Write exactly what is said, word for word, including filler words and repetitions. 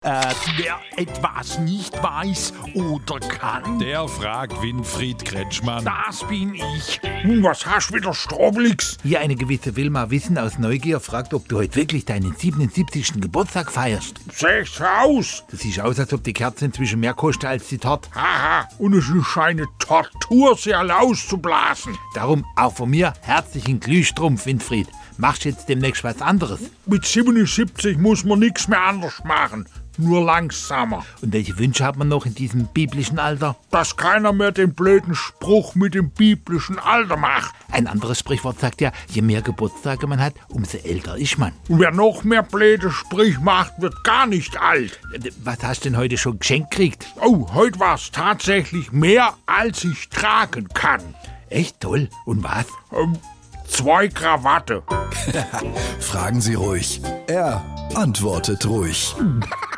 Äh, wer etwas nicht weiß oder kann, Der fragt Winfried Kretschmann. das bin ich. Nun, was hast du wieder, Strobelix? Hier eine gewisse Wilma Wissen aus Neugier fragt, ob du heute wirklich deinen siebenundsiebzigsten Geburtstag feierst. Sechs aus. Du siehst aus, als ob die Kerze inzwischen mehr kostet als die Torte. Haha, und es ist eine Tortur, sie alle auszublasen. Darum auch von mir herzlichen Glühstrumpf, Winfried. Machst jetzt demnächst was anderes? Mit siebenundsiebzig muss man nichts mehr anders machen, nur langsamer. Und welche Wünsche hat man noch in diesem biblischen Alter? Dass keiner mehr den blöden Spruch mit dem biblischen Alter macht. Ein anderes Sprichwort sagt ja, je mehr Geburtstage man hat, umso älter ist man. Und wer noch mehr blöde Sprich macht, wird gar nicht alt. Was hast du denn heute schon geschenkt gekriegt? Oh, heute war es tatsächlich mehr, als ich tragen kann. Echt toll. Und was? Ähm, zwei Krawatte. Fragen Sie ruhig. Er antwortet ruhig.